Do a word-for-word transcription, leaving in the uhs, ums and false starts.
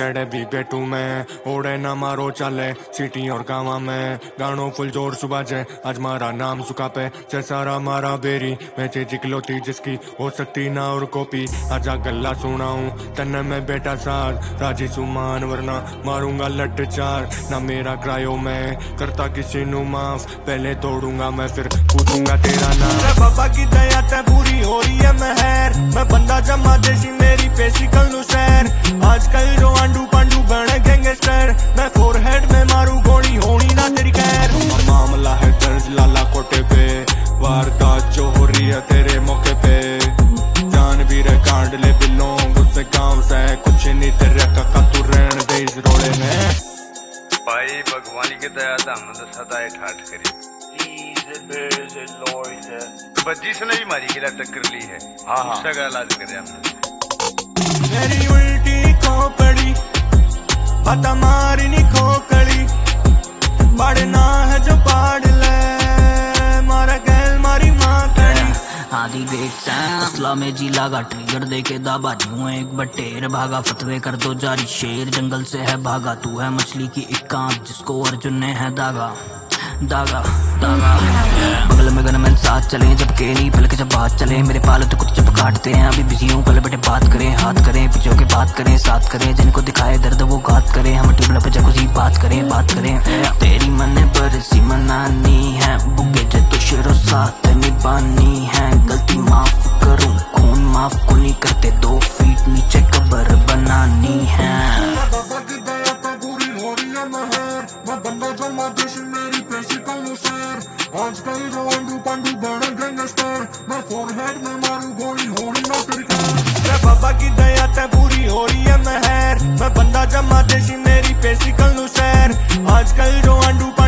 बैठे भी बैठू मैं ओढ़े ना मारो चाले सिटी और गाँव में गानों फुल जोर सुबह जे आज मारा नाम सुखा पे जैसा मारा बेरी मैं चे जिकलोती जिसकी हो सकती ना और कॉपी आजा गल्ला सुनाऊं तन्ने में बेटा साथ राजी सुमान वरना मारूंगा लट चार ना मेरा क्रायो मैं करता किसी नु माफ पहले तोड़ूंगा मैं फिर पूछूंगा तेरा नाम बाबा की दया ते पूरी हो रही है मेहर मैं बंदा जमा देसी मेरी पेशी कल नु शहर आजकल जो आंडू पांडू बने गैंगस्टर मैं फोरहेड में मारू गोली होनी ना तेरी खैर मामला है दर्ज लाला कोटे पे वारदात जो हो रही है तेरे मौके पे जान भी रे कांड ले बिलों गुस्से काम से कुछ नहीं तेरे काका तू रहने दे इस रोड़े में भाई भगवान की दया से हमने तो सदा ठाठ करी बच्ची से नहीं मारी गिला टक्कर ली है हाँ हाँ उसका इलाज करे हमने मेरी उल्टी खोपड़ी पता मारनी खोकड़ी पढ़ना है जो पढ़ ले मारा गैल मारी माँ कड़ी आदि बेच असला में जी लागा ट्रिगर देके दाबा यूं एक बटेर भागा फतवे कर दो जारी शेर जंगल से है भागा तू है मछली की एक कांप जिसको अर्जुन ने है दागा दागा दागा बगल में गनमैन साथ चले जब के नहीं पलक जब बात चले मेरे पालतू कुछ जब काटते हैं अभी बिजी हूँ पले बेटे बात करें हाथ करें पीछे के बात करें साथ करें जिनको दिखाए दर्द वो घात करें हम ट्यूबल पे जगुजी बात करें बात करें तेरी मन बरसी मनानी है बुगे जे तो शेरों साथ निभानी है गलती माफ करूँ खून माफ को नहीं करते दो फीट नीचे कब्र बनानी है आजकल जो आंडू पांडू बने गैंगस्टर मैं फोरहेड में मारू गोली होनी ना तेरी खैर बाबा की दया ते पूरी हो रही है मेहर मैं बंदा जमा देसी मेरी पेशी कल नु शहर आजकल जो आंडू